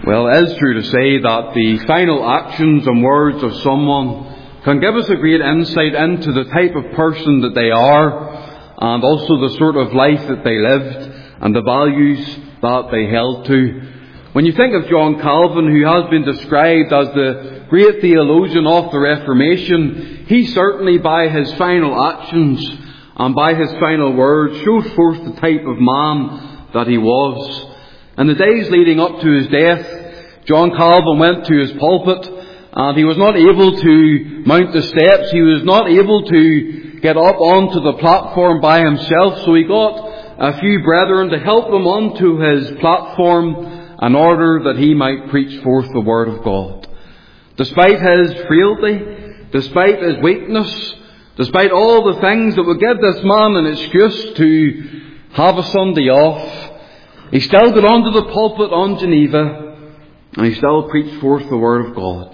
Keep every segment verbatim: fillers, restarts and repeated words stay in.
Well, it is true to say that the final actions and words of someone can give us a great insight into the type of person that they are, and also the sort of life that they lived and the values that they held to. When you think of John Calvin, who has been described as the great theologian of the Reformation, he certainly by his final actions and by his final words showed forth the type of man that he was. In the days leading up to his death, John Calvin went to his pulpit and he was not able to mount the steps. He was not able to get up onto the platform by himself. So he got a few brethren to help him onto his platform in order that he might preach forth the Word of God. Despite his frailty, despite his weakness, despite all the things that would give this man an excuse to have a Sunday off, he still got onto the pulpit on Geneva and he still preached forth the Word of God.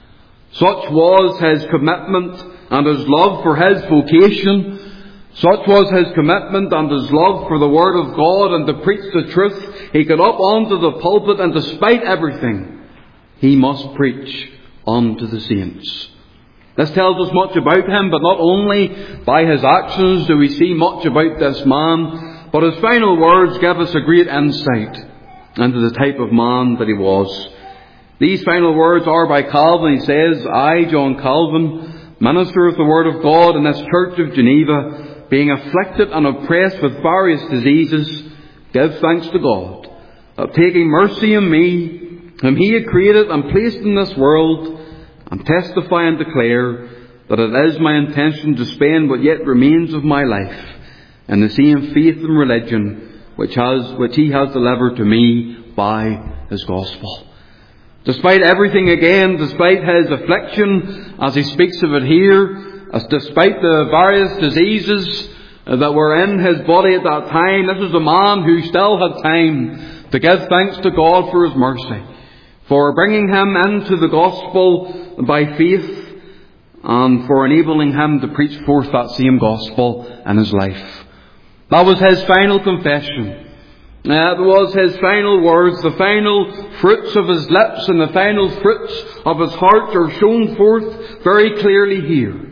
Such was his commitment and his love for his vocation. Such was his commitment and his love for the Word of God and to preach the truth. He got up onto the pulpit, and despite everything, he must preach unto the saints. This tells us much about him, but not only by his actions do we see much about this man, but his final words give us a great insight into the type of man that he was. These final words are by Calvin. He says, I, John Calvin, minister of the Word of God in this church of Geneva, being afflicted and oppressed with various diseases, give thanks to God, that taking mercy on me, whom He had created and placed in this world, and testify and declare that it is my intention to spend what yet remains of my life in the same faith and religion which has which He has delivered to me by His gospel. Despite everything again, despite his affliction, as he speaks of it here, as despite the various diseases that were in his body at that time, this was a man who still had time to give thanks to God for His mercy, for bringing him into the gospel by faith, and for enabling him to preach forth that same gospel in his life. That was his final confession. That was his final words. The final fruits of his lips and the final fruits of his heart are shown forth very clearly here.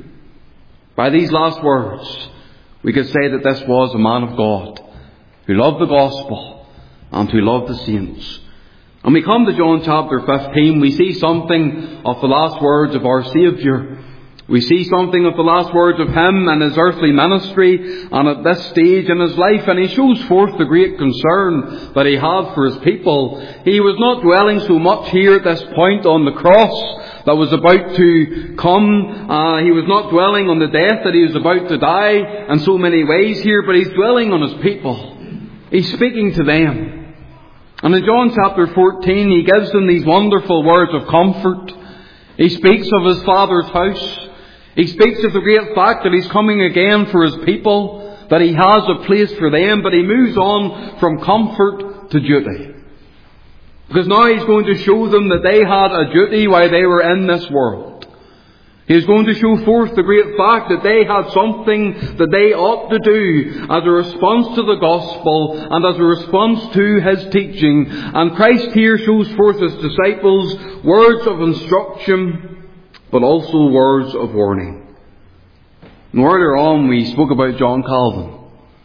By these last words, we could say that this was a man of God who loved the gospel and who loved the saints. And we come to John chapter fifteen, we see something of the last words of our Saviour. We see something of the last words of Him and His earthly ministry and at this stage in His life, and He shows forth the great concern that He had for His people. He was not dwelling so much here at this point on the cross that was about to come. Uh, he was not dwelling on the death that He was about to die in so many ways here, but He's dwelling on His people. He's speaking to them. And in John chapter fourteen, He gives them these wonderful words of comfort. He speaks of His Father's house. He speaks of the great fact that He's coming again for His people, that He has a place for them, but He moves on from comfort to duty. Because now He's going to show them that they had a duty while they were in this world. He is going to show forth the great fact that they had something that they ought to do as a response to the gospel and as a response to His teaching. And Christ here shows forth His disciples words of instruction, but also words of warning. And earlier on we spoke about John Calvin.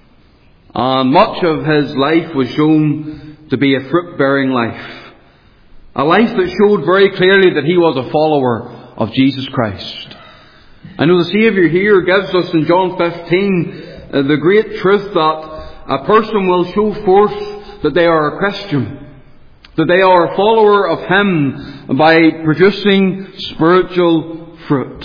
And much of his life was shown to be a fruit-bearing life. A life that showed very clearly that he was a follower of Jesus Christ. I know the Saviour here gives us in John fifteen uh, the great truth that a person will show forth that they are a Christian, that they are a follower of Him by producing spiritual fruit.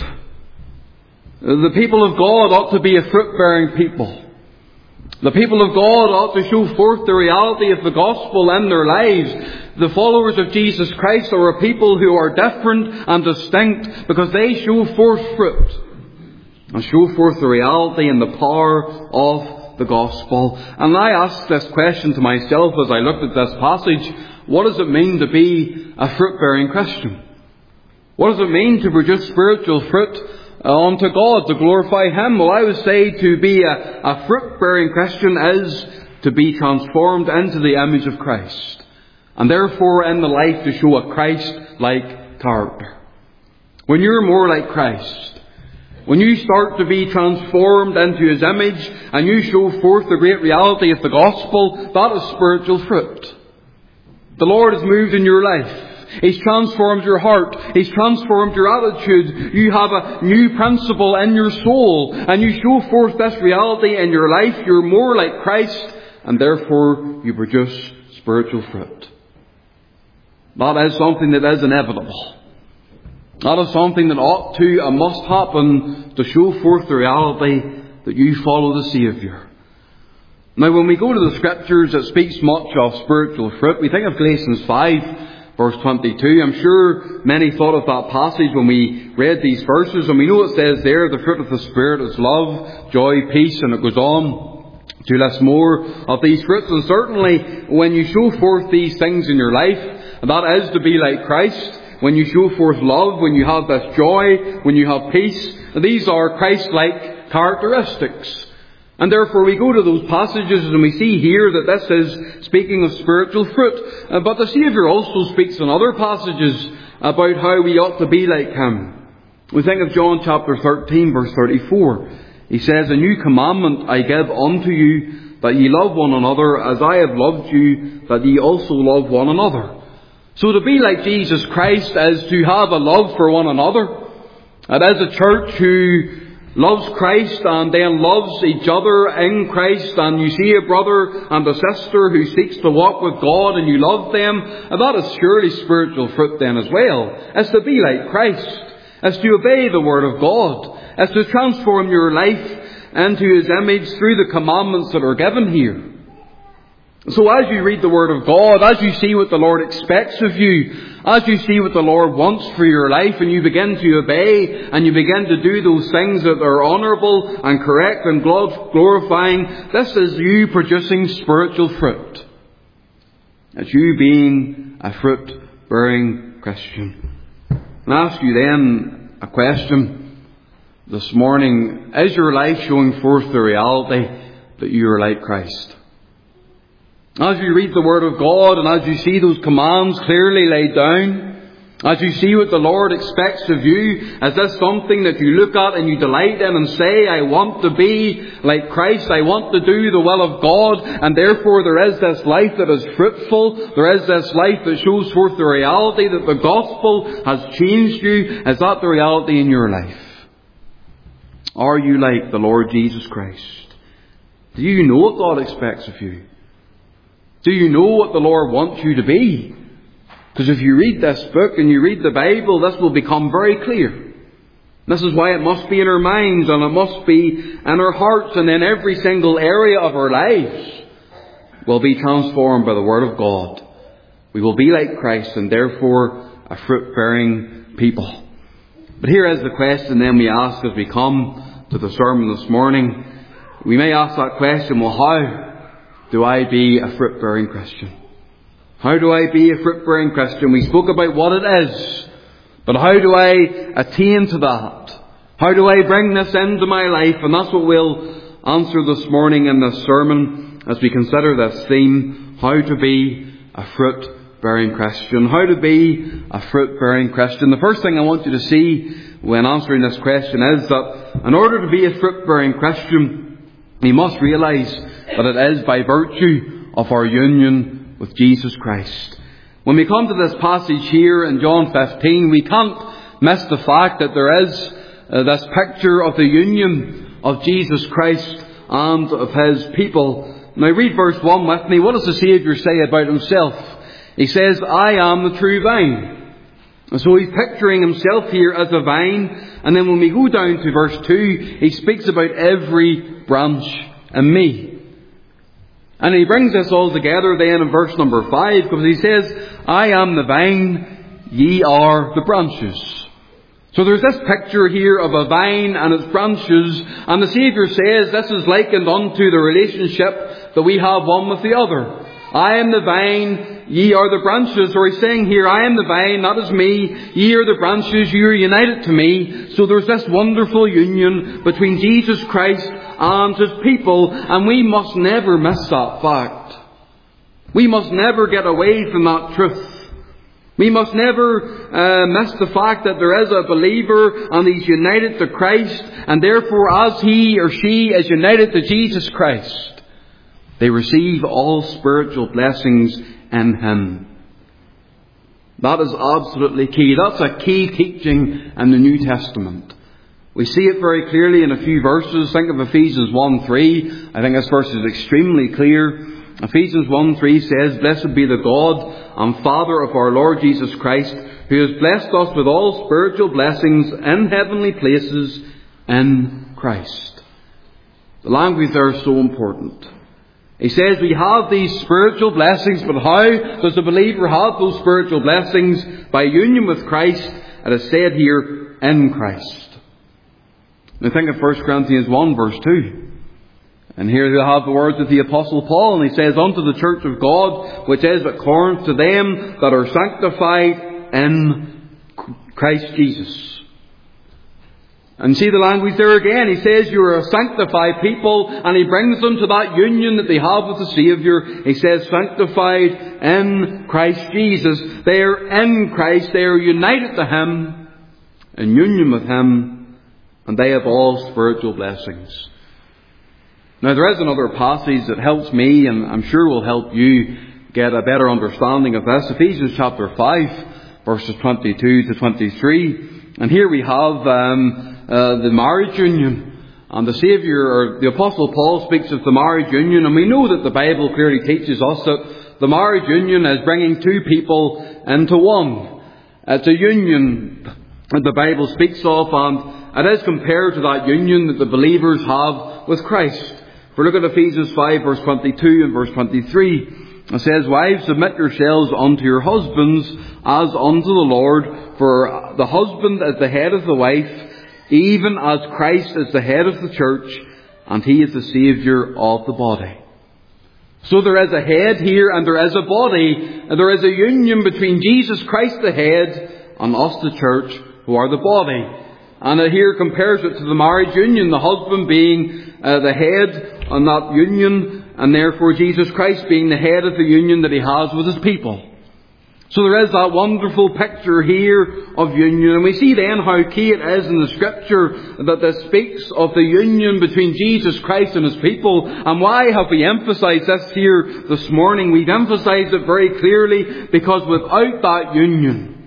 The people of God ought to be a fruit-bearing people. The people of God ought to show forth the reality of the gospel in their lives. The followers of Jesus Christ are a people who are different and distinct because they show forth fruit and show forth the reality and the power of the gospel. And I asked this question to myself as I looked at this passage. What does it mean to be a fruit-bearing Christian? What does it mean to produce spiritual fruit unto God, to glorify Him? Well, I would say to be a, a fruit-bearing Christian is to be transformed into the image of Christ. and therefore in the life to show a Christ-like character. When you're more like Christ, when you start to be transformed into His image and you show forth the great reality of the gospel, that is spiritual fruit. The Lord has moved in your life. He's transformed your heart. He's transformed your attitude. You have a new principle in your soul, and you show forth this reality in your life. You're more like Christ, and therefore you produce spiritual fruit. That is something that is inevitable. That is something that ought to and must happen to show forth the reality that you follow the Saviour. Now, when we go to the Scriptures, it speaks much of spiritual fruit. We think of Galatians five, verse twenty-two. I'm sure many thought of that passage when we read these verses, and we know it says there, the fruit of the Spirit is love, joy, peace, and it goes on to list more of these fruits. And certainly, when you show forth these things in your life, that is to be like Christ. When you show forth love, when you have this joy, when you have peace, these are Christ-like characteristics. And therefore we go to those passages and we see here that this is speaking of spiritual fruit. Uh, but the Saviour also speaks in other passages about how we ought to be like Him. We think of John chapter thirteen, verse thirty-four. He says, "A new commandment I give unto you, that ye love one another, as I have loved you, that ye also love one another." So to be like Jesus Christ is to have a love for one another. It is a church who loves Christ and then loves each other in Christ, and you see a brother and a sister who seeks to walk with God and you love them, and that is surely spiritual fruit then as well. It's to be like Christ. It's to obey the Word of God. It's to transform your life into His image through the commandments that are given here. So as you read the Word of God, as you see what the Lord expects of you, as you see what the Lord wants for your life, and you begin to obey, and you begin to do those things that are honourable and correct and glorifying, this is you producing spiritual fruit. It's you being a fruit-bearing Christian. And I ask you then a question this morning. Is your life showing forth the reality that you are like Christ? As you read the Word of God and as you see those commands clearly laid down, as you see what the Lord expects of you, is this something that you look at and you delight in and say, I want to be like Christ, I want to do the will of God, and therefore there is this life that is fruitful, there is this life that shows forth the reality that the gospel has changed you? Is that the reality in your life? Are you like the Lord Jesus Christ? Do you know what God expects of you? Do you know what the Lord wants you to be? Because if you read this book and you read the Bible, this will become very clear. This is why it must be in our minds and it must be in our hearts, and in every single area of our lives will be transformed by the Word of God. We will be like Christ and therefore a fruit-bearing people. But here is the question then we ask as we come to the sermon this morning. We may ask that question, well, how do I be a fruit-bearing Christian? How do I be a fruit-bearing Christian? We spoke about what it is, but how do I attain to that? How do I bring this into my life? And that's what we'll answer this morning in this sermon as we consider this theme, how to be a fruit-bearing Christian. How to be a fruit-bearing Christian. The first thing I want you to see when answering this question is that in order to be a fruit-bearing Christian, we must realise that it is by virtue of our union with Jesus Christ. When we come to this passage here in John fifteen, we can't miss the fact that there is uh, this picture of the union of Jesus Christ and of His people. Now read verse one with me. What does the Saviour say about Himself? He says, I am the true vine. And so He's picturing Himself here as a vine. And then when we go down to verse two, He speaks about every branch in me. And He brings this all together then in verse number five, because He says, I am the vine, ye are the branches. So there's this picture here of a vine and its branches, and the Saviour says this is likened unto the relationship that we have one with the other. I am the vine, ye are the branches. Or He's saying here, I am the vine, that is me, ye are the branches, you are united to me. So there's this wonderful union between Jesus Christ and His people, and we must never miss that fact. We must never get away from that truth. We must never uh, miss the fact that there is a believer and he's united to Christ, and therefore as he or she is united to Jesus Christ, they receive all spiritual blessings in Him. That is absolutely key. That's a key teaching in the New Testament. We see it very clearly in a few verses. Think of Ephesians one three. I think this verse is extremely clear. Ephesians one three says, "Blessed be the God and Father of our Lord Jesus Christ, who has blessed us with all spiritual blessings in heavenly places in Christ." The language there is so important. He says we have these spiritual blessings, but how does the believer have those spiritual blessings? By union with Christ. It is said here, in Christ. Now think of First Corinthians one verse two. And here you have the words of the Apostle Paul, and he says, "Unto the church of God, which is at Corinth, to them that are sanctified in Christ Jesus." And see the language there again. He says you are a sanctified people, and he brings them to that union that they have with the Saviour. He says sanctified in Christ Jesus. They are in Christ. They are united to Him, in union with Him, and they have all spiritual blessings. Now there is another passage that helps me, and I'm sure will help you get a better understanding of this. Ephesians chapter five, verses twenty-two to twenty-three. And here we have um, uh, the marriage union. And the Saviour, or the Apostle Paul, speaks of the marriage union. And we know that the Bible clearly teaches us that the marriage union is bringing two people into one. It's a union that the Bible speaks of, and it is compared to that union that the believers have with Christ. If we look at Ephesians five, verse twenty-two and verse twenty-three, it says, "Wives, submit yourselves unto your husbands as unto the Lord, for the husband is the head of the wife, even as Christ is the head of the church, and He is the Saviour of the body." So there is a head here, and there is a body, and there is a union between Jesus Christ the head and us the church, who are the body. And it here compares it to the marriage union, the husband being uh, the head on that union, and therefore Jesus Christ being the head of the union that He has with His people. So there is that wonderful picture here of union. And we see then how key it is in the Scripture that this speaks of the union between Jesus Christ and His people. And why have we emphasized this here this morning? We've emphasized it very clearly because without that union,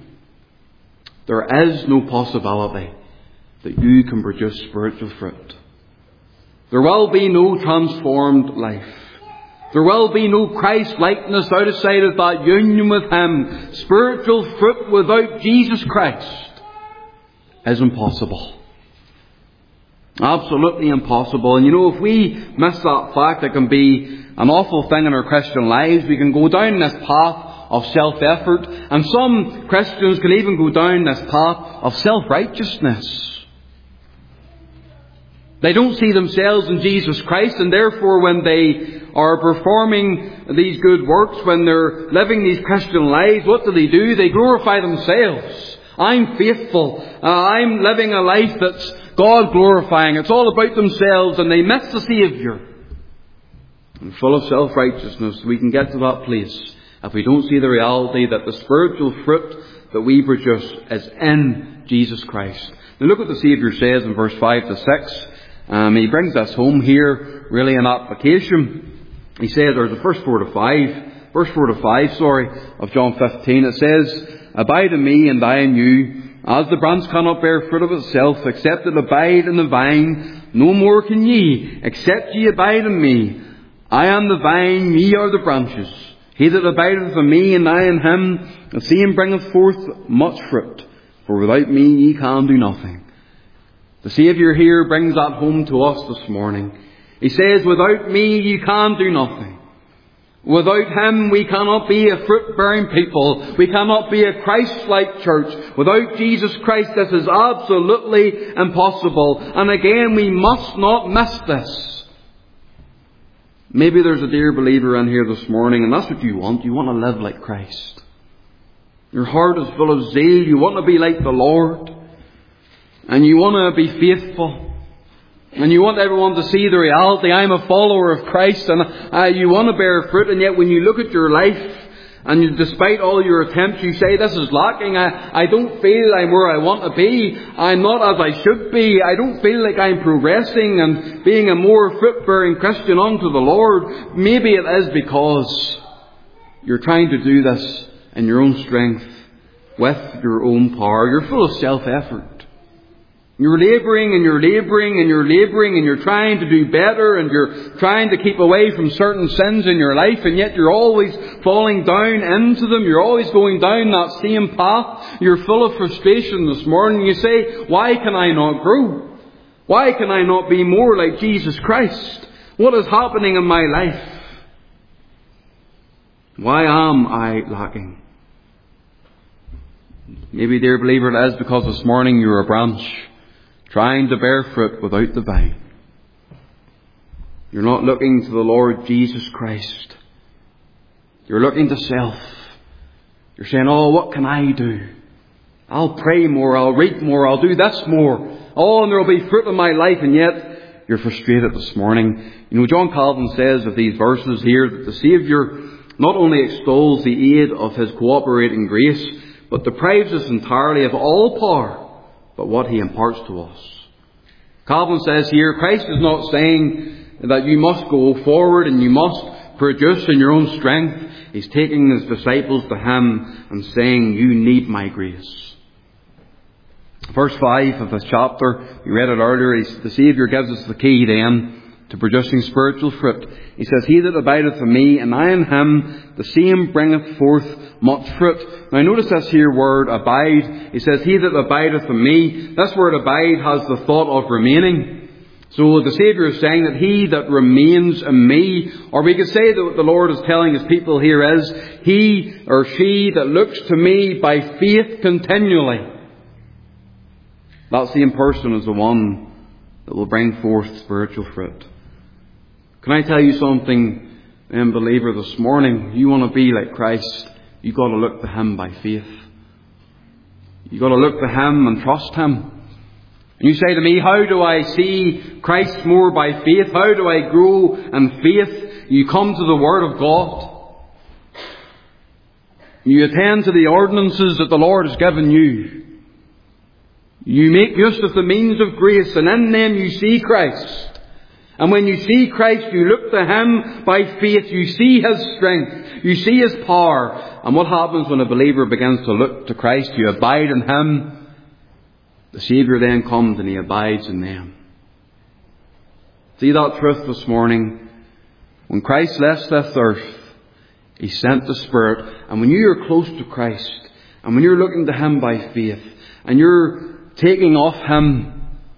there is no possibility that you can produce spiritual fruit. There will be no transformed life. There will be no Christ-likeness outside of that union with Him. Spiritual fruit without Jesus Christ is impossible. Absolutely impossible. And you know, if we miss that fact, it can be an awful thing in our Christian lives. We can go down this path of self-effort. And some Christians can even go down this path of self-righteousness. They don't see themselves in Jesus Christ, and therefore when they are performing these good works, when they're living these Christian lives, what do they do? They glorify themselves. I'm faithful. Uh, I'm living a life that's God glorifying. It's all about themselves, and they miss the Saviour. And full of self-righteousness, we can get to that place if we don't see the reality that the spiritual fruit that we produce is in Jesus Christ. Now look what the Saviour says in verse five to six. Um, he brings us home here, really an application. He says, there's the first four to five, verse four to five, sorry, of John fifteen. It says, "Abide in me and I in you, as the branch cannot bear fruit of itself, except it abide in the vine, no more can ye, except ye abide in me. I am the vine, ye are the branches. He that abideth in me and I in him, the same bringeth forth much fruit. For without me ye can do nothing." The Saviour here brings that home to us this morning. He says, without me you can do nothing. Without Him we cannot be a fruit-bearing people. We cannot be a Christ-like church. Without Jesus Christ this is absolutely impossible. And again, we must not miss this. Maybe there's a dear believer in here this morning, and that's what you want. You want to live like Christ. Your heart is full of zeal. You want to be like the Lord. And you want to be faithful. And you want everyone to see the reality. I'm a follower of Christ, and uh, you want to bear fruit, and yet when you look at your life, and you, despite all your attempts, you say, this is lacking. I, I don't feel I'm where I want to be. I'm not as I should be. I don't feel like I'm progressing and being a more fruit-bearing Christian unto the Lord. Maybe it is because you're trying to do this in your own strength, with your own power. You're full of self-effort. You're labouring and you're labouring and you're labouring and you're trying to do better and you're trying to keep away from certain sins in your life, and yet you're always falling down into them. You're always going down that same path. You're full of frustration this morning. You say, why can I not grow? Why can I not be more like Jesus Christ? What is happening in my life? Why am I lacking? Maybe, dear believer, it is because this morning you're a branch trying to bear fruit without the vine. You're not looking to the Lord Jesus Christ. You're looking to self. You're saying, oh, what can I do? I'll pray more, I'll read more, I'll do this more. Oh, and there will be fruit in my life, and yet you're frustrated this morning. You know, John Calvin says of these verses here that the Saviour not only extols the aid of His cooperating grace, but deprives us entirely of all power but what He imparts to us. Calvin says here, Christ is not saying that you must go forward and you must produce in your own strength. He's taking His disciples to Him and saying, you need my grace. Verse five of this chapter, we read it earlier, the Saviour gives us the key then to producing spiritual fruit. He says, he that abideth in me, and I in him, the same bringeth forth much fruit. Now notice this here word, abide. He says, he that abideth in me. This word abide has the thought of remaining. So the Saviour is saying that he that remains in me, or we could say that what the Lord is telling His people here is, he or she that looks to me by faith continually. That same person is the one that will bring forth spiritual fruit. Can I tell you something, then, believer, this morning? You want to be like Christ, you've got to look to Him by faith. You've got to look to Him and trust Him. And you say to me, how do I see Christ more by faith? How do I grow in faith? You come to the Word of God. You attend to the ordinances that the Lord has given you. You make use of the means of grace, and in them you see Christ. And when you see Christ, you look to Him by faith. You see His strength. You see His power. And what happens when a believer begins to look to Christ? You abide in Him. The Saviour then comes and He abides in them. See that truth this morning? When Christ left this earth, He sent the Spirit. And when you are close to Christ, and when you're looking to Him by faith, and you're taking off Him,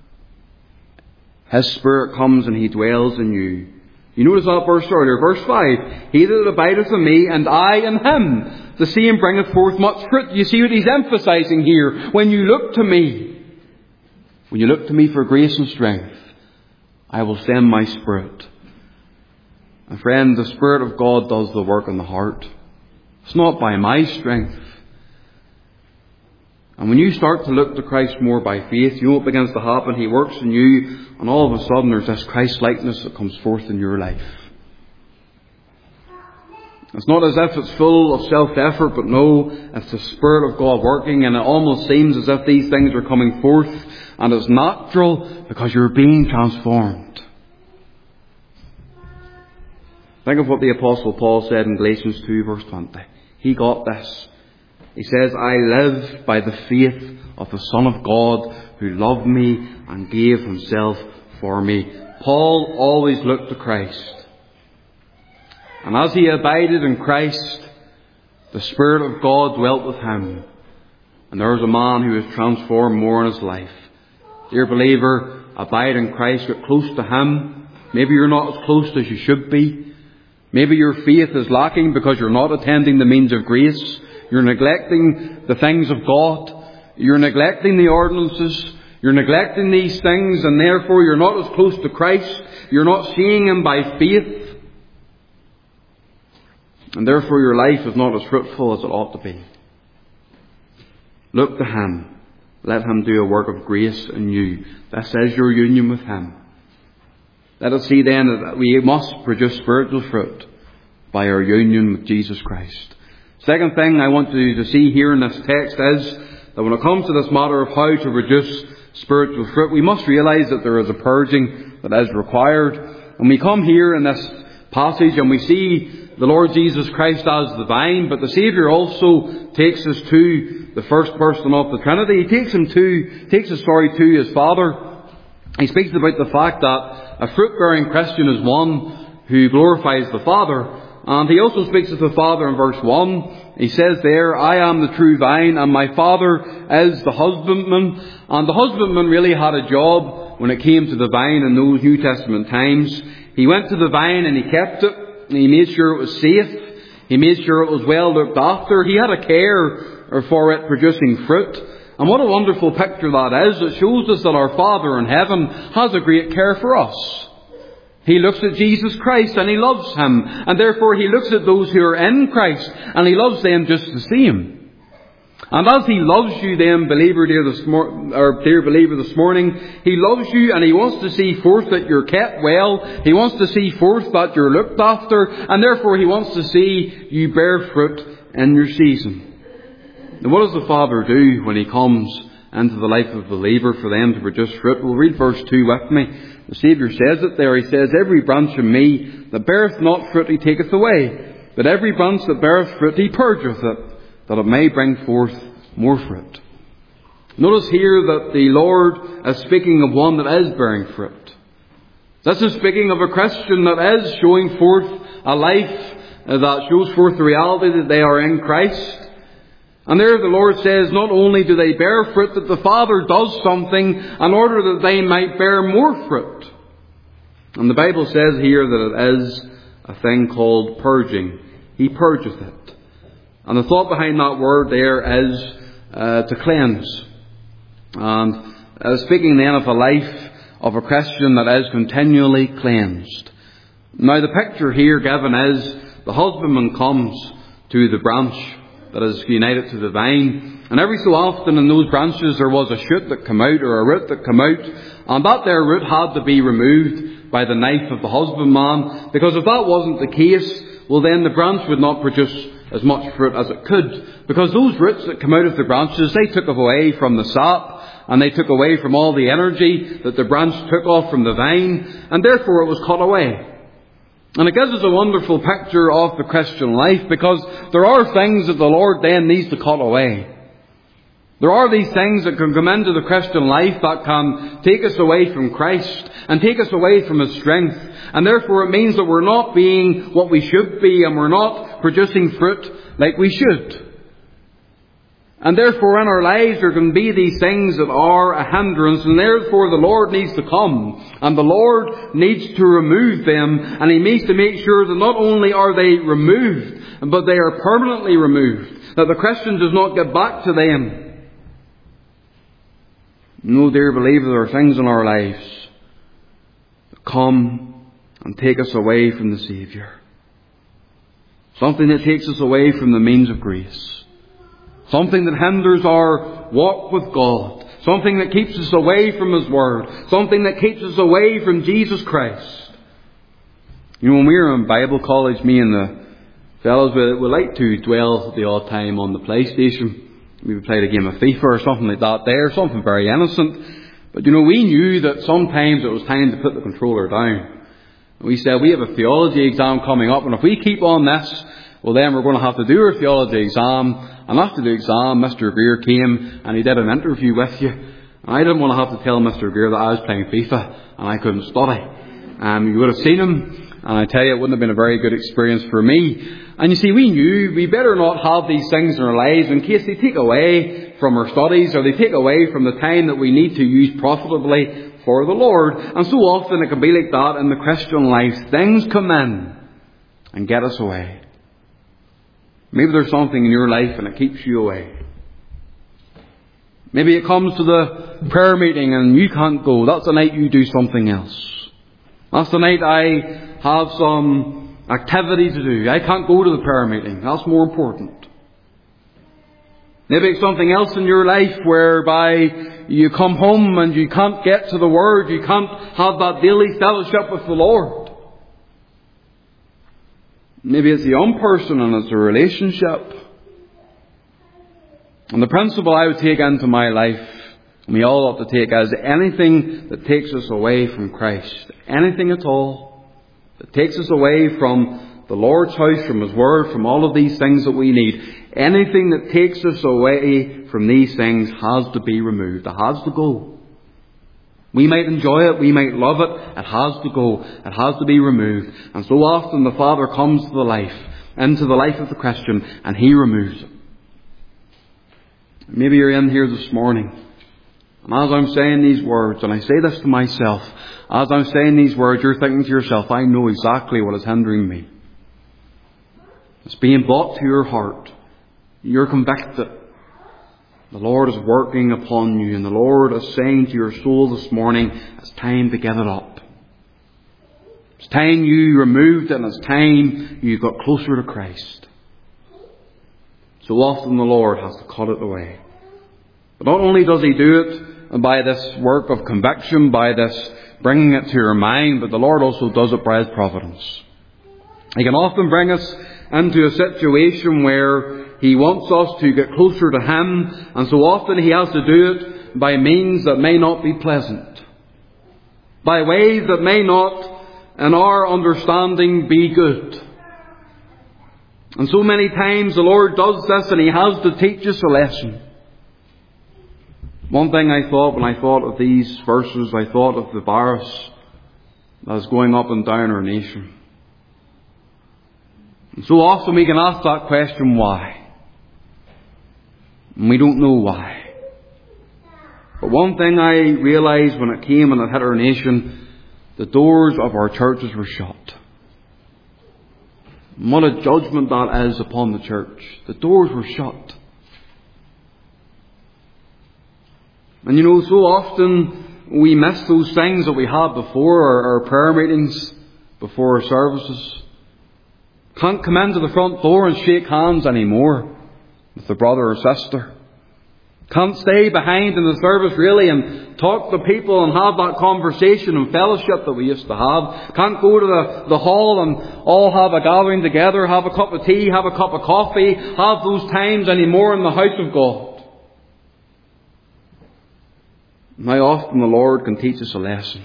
His Spirit comes and He dwells in you. You notice that verse earlier, verse five. He that abideth in me, and I in Him, the same bringeth forth much fruit. You see what He's emphasizing here? When you look to me, when you look to me for grace and strength, I will send my Spirit. And friend, the Spirit of God does the work in the heart. It's not by my strength. And when you start to look to Christ more by faith, you know what begins to happen? He works in you, and all of a sudden there's this Christ-likeness that comes forth in your life. It's not as if it's full of self-effort, but no, it's the Spirit of God working, and it almost seems as if these things are coming forth, and it's natural because you're being transformed. Think of what the Apostle Paul said in Galatians two, verse twenty. He got this. He says, I live by the faith of the Son of God who loved me and gave Himself for me. Paul always looked to Christ. And as he abided in Christ, the Spirit of God dwelt with him. And there was a man who was transformed more in his life. Dear believer, abide in Christ, get close to Him. Maybe you're not as close as you should be. Maybe your faith is lacking because you're not attending the means of grace. You're neglecting the things of God. You're neglecting the ordinances. You're neglecting these things, and therefore you're not as close to Christ. You're not seeing Him by faith. And therefore your life is not as fruitful as it ought to be. Look to Him. Let Him do a work of grace in you. This is your union with Him. Let us see then that we must produce spiritual fruit by our union with Jesus Christ. Second thing I want you to see here in this text is that when it comes to this matter of how to produce spiritual fruit, we must realize that there is a purging that is required. And we come here in this passage and we see the Lord Jesus Christ as the vine, but the Saviour also takes us to the first person of the Trinity. He takes him to, takes us, sorry, to his Father. He speaks about the fact that a fruit-bearing Christian is one who glorifies the Father. And he also speaks of the Father in verse one. He says there, I am the true vine and my Father is the husbandman. And the husbandman really had a job when it came to the vine in those New Testament times. He went to the vine and he kept it. And he made sure it was safe. He made sure it was well looked after. He had a care for it producing fruit. And what a wonderful picture that is. It shows us that our Father in heaven has a great care for us. He looks at Jesus Christ and He loves Him. And therefore He looks at those who are in Christ and He loves them just the same. And as He loves you then, believer dear, this mor- or dear believer this morning, He loves you and He wants to see forth that you're kept well. He wants to see forth that you're looked after. And therefore He wants to see you bear fruit in your season. Now what does the Father do when He comes into the life of the believer for them to produce fruit? We'll read verse two with me. The Saviour says it there. He says, every branch in me that beareth not fruit He taketh away. But every branch that beareth fruit He purgeth it, that it may bring forth more fruit. Notice here that the Lord is speaking of one that is bearing fruit. This is speaking of a Christian that is showing forth a life that shows forth the reality that they are in Christ. And there the Lord says not only do they bear fruit, that the Father does something in order that they might bear more fruit. And the Bible says here that it is a thing called purging. He purgeth it. And the thought behind that word there is uh, to cleanse. And uh, speaking then of a life of a Christian that is continually cleansed. Now the picture here given is the husbandman comes to the branch that is united to the vine. And every so often in those branches there was a shoot that came out or a root that came out. And that there root had to be removed by the knife of the husbandman. Because if that wasn't the case, well then the branch would not produce as much fruit as it could. Because those roots that come out of the branches, they took away from the sap. And they took away from all the energy that the branch took off from the vine. And therefore it was cut away. And it gives us a wonderful picture of the Christian life, because there are things that the Lord then needs to cut away. There are these things that can come into the Christian life that can take us away from Christ and take us away from His strength. And therefore it means that we're not being what we should be and we're not producing fruit like we should. And therefore in our lives there can be these things that are a hindrance, and therefore the Lord needs to come and the Lord needs to remove them, and He needs to make sure that not only are they removed, but they are permanently removed, that the Christian does not get back to them. No, dear believer, there are things in our lives that come and take us away from the Saviour. Something that takes us away from the means of grace. Something that hinders our walk with God. Something that keeps us away from His Word. Something that keeps us away from Jesus Christ. You know, when we were in Bible college, me and the fellows, we, we like to dwell the odd time on the PlayStation. We would play a game of FIFA or something like that there. Something very innocent. But you know, we knew that sometimes it was time to put the controller down. We said, we have a theology exam coming up, and if we keep on this, well then we're going to have to do our theology exam. And after the exam, Mister Greer came and he did an interview with you. And I didn't want to have to tell Mister Greer that I was playing FIFA and I couldn't study. Um, you would have seen him, and I tell you, it wouldn't have been a very good experience for me. And you see, we knew we better not have these things in our lives in case they take away from our studies, or they take away from the time that we need to use profitably for the Lord. And so often it can be like that in the Christian life. Things come in and get us away. Maybe there's something in your life and it keeps you away. Maybe it comes to the prayer meeting and you can't go. That's the night you do something else. That's the night I have some activity to do. I can't go to the prayer meeting. That's more important. Maybe it's something else in your life whereby you come home and you can't get to the Word, you can't have that daily fellowship with the Lord. Maybe it's a young person and it's a relationship. And the principle I would take into my life, and we all ought to take, is anything that takes us away from Christ, anything at all that takes us away from the Lord's house, from His Word, from all of these things that we need, anything that takes us away from these things has to be removed. It has to go. We might enjoy it, we might love it, it has to go, it has to be removed. And so often the Father comes to the life, into the life of the Christian, and He removes it. Maybe you're in here this morning, and as I'm saying these words, and I say this to myself, as I'm saying these words, you're thinking to yourself, I know exactly what is hindering me. It's being brought to your heart. You're convicted. The Lord is working upon you, and the Lord is saying to your soul this morning, it's time to give it up. It's time you removed it, and it's time you got closer to Christ. So often the Lord has to cut it away. But not only does He do it by this work of conviction, by this bringing it to your mind, but the Lord also does it by His providence. He can often bring us into a situation where He wants us to get closer to Him, and so often He has to do it by means that may not be pleasant, by ways that may not, in our understanding, be good. And so many times the Lord does this, and He has to teach us a lesson. One thing I thought when I thought of these verses, I thought of the virus that is going up and down our nation. And so often we can ask that question, why? And we don't know why. But one thing I realised when it came and it hit our nation, the doors of our churches were shut. And what a judgment that is upon the church. The doors were shut. And you know, so often we miss those things that we had before, our, our prayer meetings, before our services. Can't come into the front door and shake hands anymore with the brother or sister. Can't stay behind in the service really and talk to people and have that conversation and fellowship that we used to have. Can't go to the, the hall and all have a gathering together, have a cup of tea, have a cup of coffee, have those times anymore in the house of God. How often the Lord can teach us a lesson.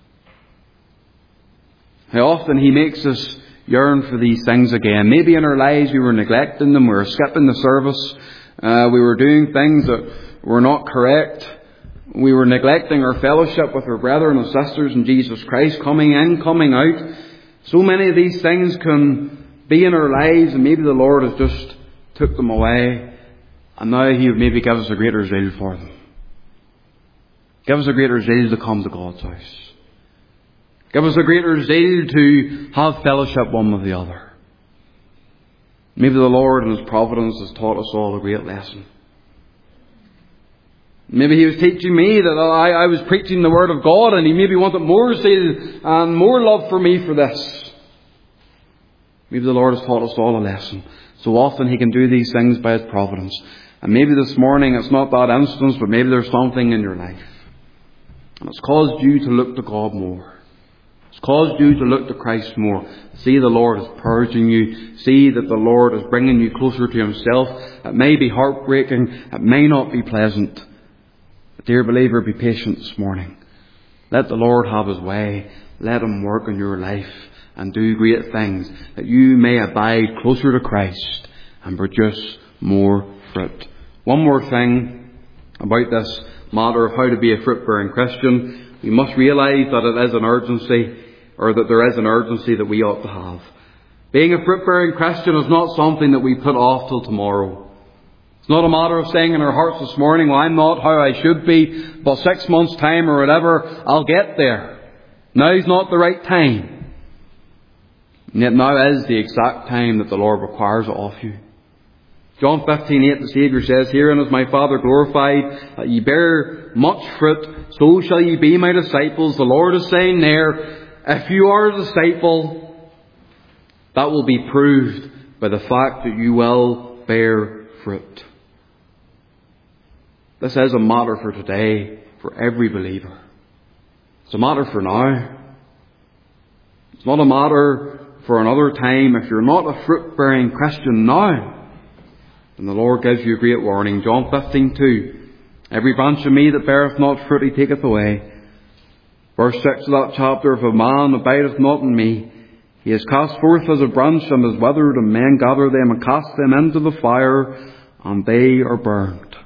How often He makes us yearn for these things again. Maybe in our lives we were neglecting them, we were skipping the service, uh, we were doing things that were not correct. We were neglecting our fellowship with our brethren and sisters in Jesus Christ, coming in, coming out. So many of these things can be in our lives, and maybe the Lord has just took them away, and now He would maybe give us a greater zeal for them. Give us a greater zeal to come to God's house. Give us a greater zeal to have fellowship one with the other. Maybe the Lord in His providence has taught us all a great lesson. Maybe He was teaching me that I, I was preaching the Word of God, and He maybe wanted more zeal and more love for me for this. Maybe the Lord has taught us all a lesson. So often He can do these things by His providence. And maybe this morning it's not that instance, but maybe there's something in your life. And it's caused you to look to God more. It's caused you to look to Christ more. See the Lord is purging you. See that the Lord is bringing you closer to Himself. It may be heartbreaking. It may not be pleasant. But dear believer, be patient this morning. Let the Lord have His way. Let Him work in your life and do great things, that you may abide closer to Christ and produce more fruit. One more thing about this matter of how to be a fruit-bearing Christian. We must realise that it is an urgency, or that there is an urgency that we ought to have. Being a fruit-bearing Christian is not something that we put off till tomorrow. It's not a matter of saying in our hearts this morning, well, I'm not how I should be, but six months' time or whatever, I'll get there. Now's not the right time. And yet now is the exact time that the Lord requires it of you. John fifteen eight, the Saviour says, herein is my Father glorified, that ye bear much fruit, so shall ye be my disciples. The Lord is saying there, if you are a disciple, that will be proved by the fact that you will bear fruit. This is a matter for today, for every believer. It's a matter for now. It's not a matter for another time. If you're not a fruit-bearing Christian now, then the Lord gives you a great warning. John fifteen two. Every branch of me that beareth not fruit, He taketh away. Verse six of that chapter, if a man abideth not in me, he is cast forth as a branch and is withered, and men gather them and cast them into the fire, and they are burned.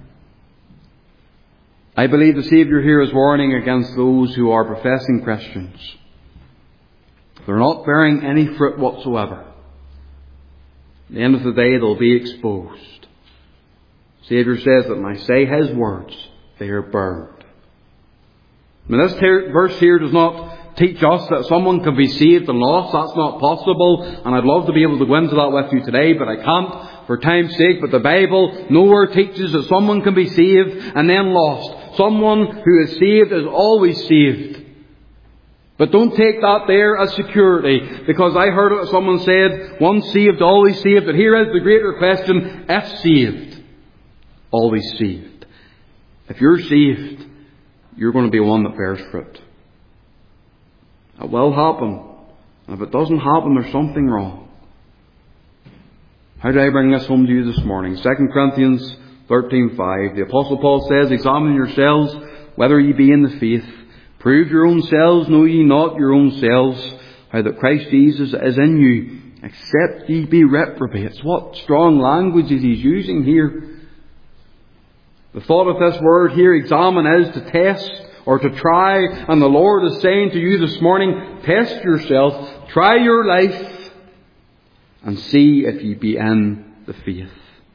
I believe the Saviour here is warning against those who are professing Christians. They're not bearing any fruit whatsoever. At the end of the day, they'll be exposed. The Saviour says that when I say His words, they are burned. Now, this verse here does not teach us that someone can be saved and lost. That's not possible. And I'd love to be able to go into that with you today, but I can't for time's sake. But the Bible nowhere teaches that someone can be saved and then lost. Someone who is saved is always saved. But don't take that there as security, because I heard it, someone said, once saved, always saved. But here is the greater question: if saved, always saved. If you're saved, you're going to be one that bears fruit. It will happen. And if it doesn't happen, there's something wrong. How do I bring this home to you this morning? Second Corinthians thirteen five. The Apostle Paul says, examine yourselves whether ye be in the faith. Prove your own selves, know ye not your own selves, how that Christ Jesus is in you, except ye be reprobates. What strong language is he using here? The thought of this word here, examine, is to test or to try. And the Lord is saying to you this morning, test yourself, try your life, and see if ye be in the faith.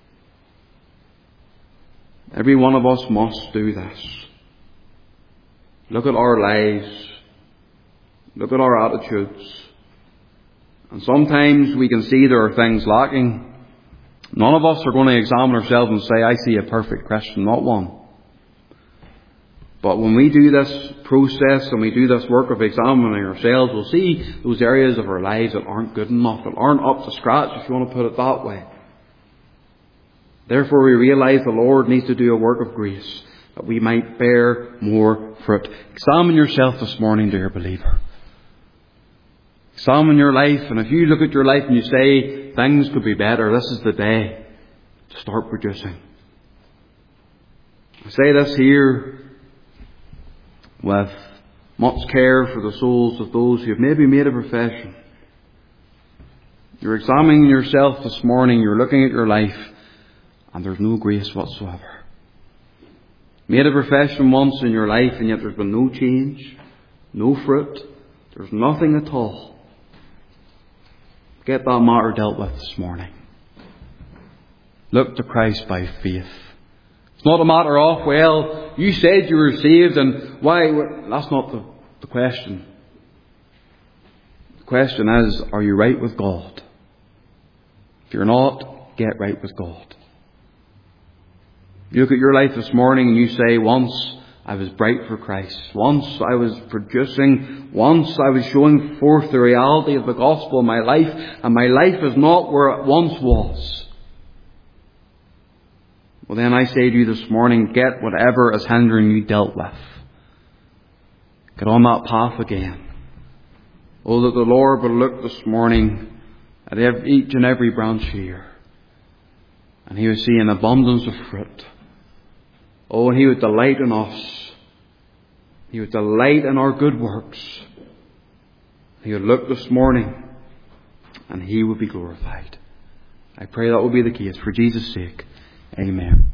Every one of us must do this. Look at our lives. Look at our attitudes. And sometimes we can see there are things lacking. None of us are going to examine ourselves and say, I see a perfect Christian. Not one. But when we do this process and we do this work of examining ourselves, we'll see those areas of our lives that aren't good enough, that aren't up to scratch, if you want to put it that way. Therefore we realize the Lord needs to do a work of grace, that we might bear more fruit. Examine yourself this morning, dear believer. Examine your life, and if you look at your life and you say, things could be better, this is the day to start producing. I say this here with much care for the souls of those who have maybe made a profession. You're examining yourself this morning, you're looking at your life, and there's no grace whatsoever. Made a profession once in your life, and yet there's been no change, no fruit, there's nothing at all. Get that matter dealt with this morning. Look to Christ by faith. It's not a matter of, well, you said you were saved, and why? That's not the, the question. The question is, are you right with God? If you're not, get right with God. You look at your life this morning and you say, once I was bright for Christ. Once I was producing. Once I was showing forth the reality of the gospel in my life. And my life is not where it once was. Well, then I say to you this morning, get whatever is hindering you dealt with. Get on that path again. Oh, that the Lord would look this morning at every, each and every branch here. And He would see an abundance of fruit. Oh, and He would delight in us. He would delight in our good works. He would look this morning and He would be glorified. I pray that will be the case for Jesus' sake. Amen.